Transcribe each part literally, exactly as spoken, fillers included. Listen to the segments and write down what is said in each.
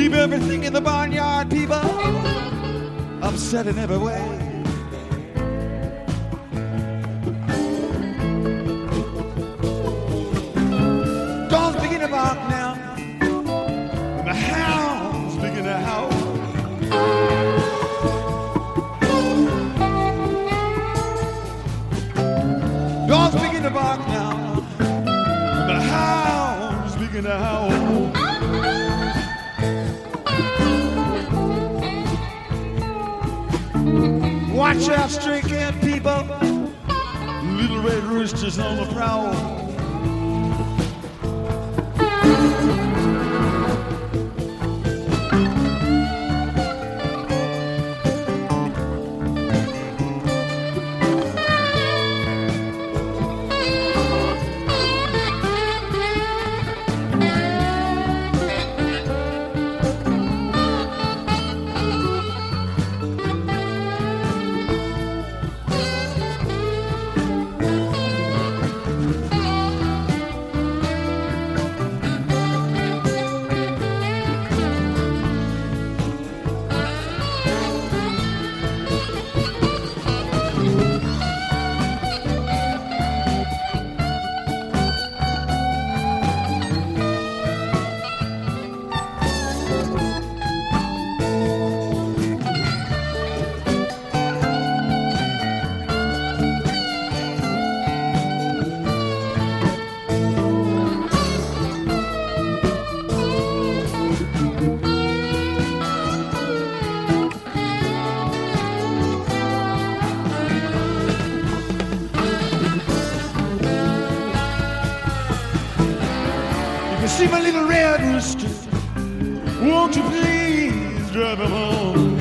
Keep everything in the barnyard, people, upset in every way. Dogs begin to bark now, and the hounds begin to howl. Dogs begin to bark now, and the hounds begin to howl. Watch out, stray-cat people, little red roosters on the prowl. See my little red rooster, won't you please drive him home?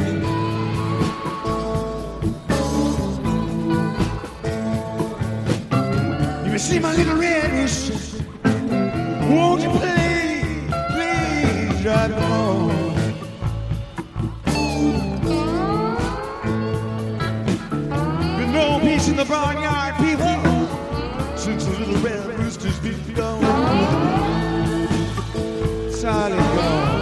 You can see my little red rooster, won't you please, please drive him home? Been no peace in the barnyard, people, since the little red rooster's been gone. Solid gone.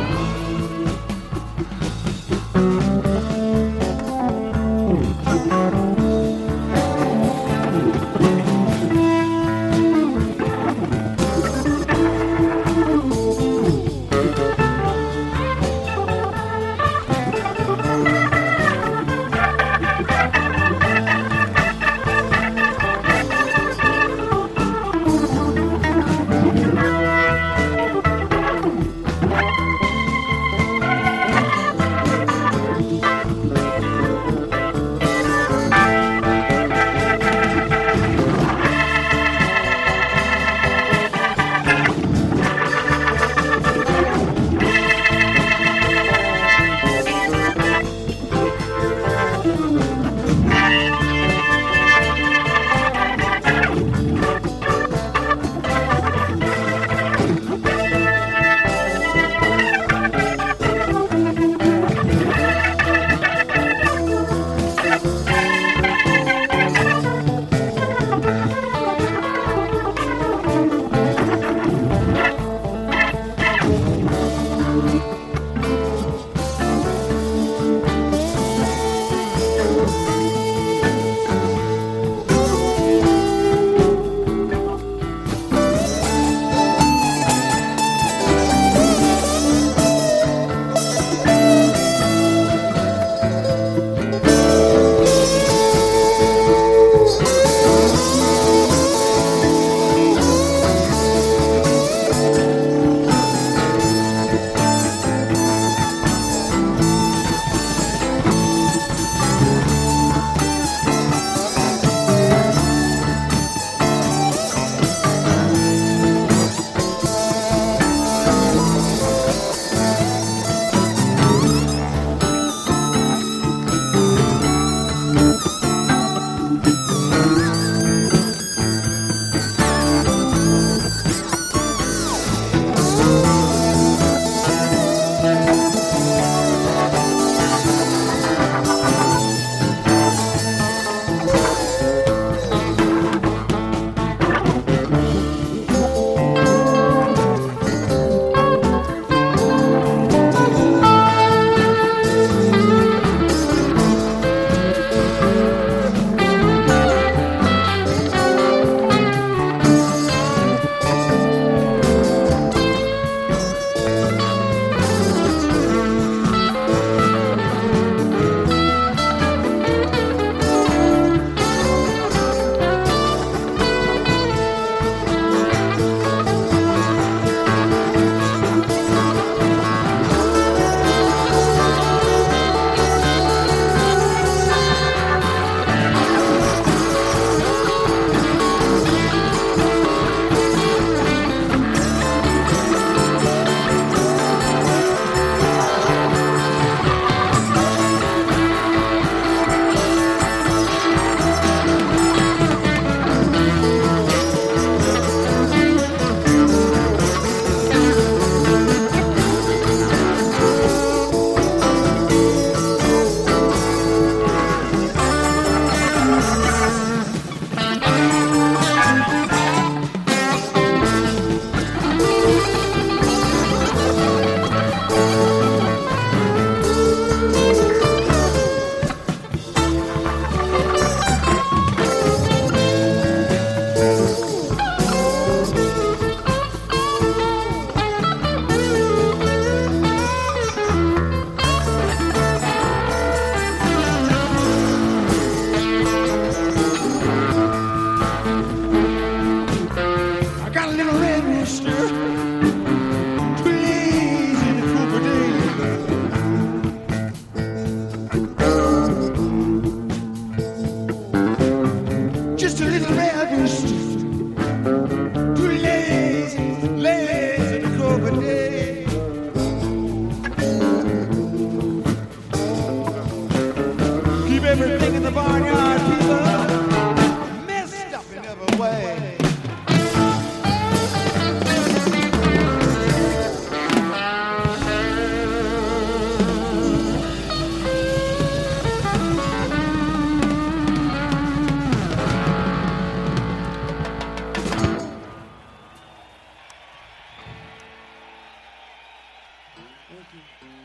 you.